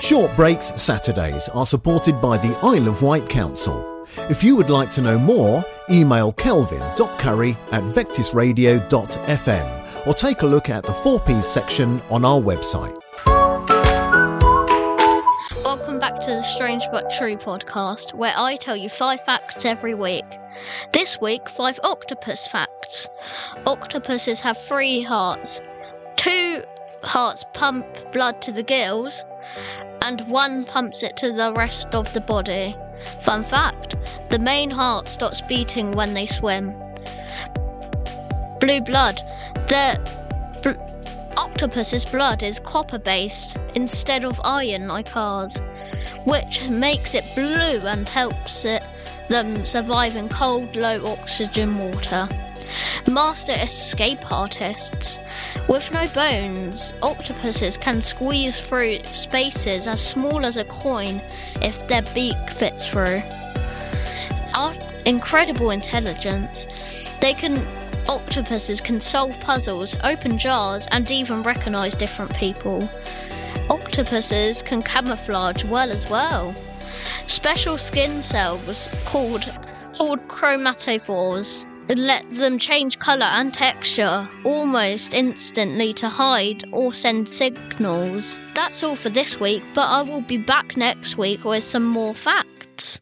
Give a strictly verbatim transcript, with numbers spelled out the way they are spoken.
Short Breaks Saturdays are supported by the Isle of Wight Council. If you would like to know more, email kelvin.curry at vectisradio dot f m or take a look at the four Ps section on our website. Welcome back to the Strange But True podcast, where I tell you five facts every week. This week, five octopus facts. Octopuses have three hearts. Two hearts pump blood to the gills, and one pumps it to the rest of the body. Fun fact, the main heart stops beating when they swim. Blue blood. The bl- octopus's blood is copper-based instead of iron like ours, which makes it blue and helps it them survive in cold, low-oxygen water. Master escape artists. With no bones, octopuses can squeeze through spaces as small as a coin if their beak fits through. Our incredible intelligence. They can octopuses can solve puzzles, open jars, and even recognise different people. Octopuses can camouflage well as well. Special skin cells called called chromatophores let them change colour and texture almost instantly to hide or send signals. That's all for this week, but I will be back next week with some more facts.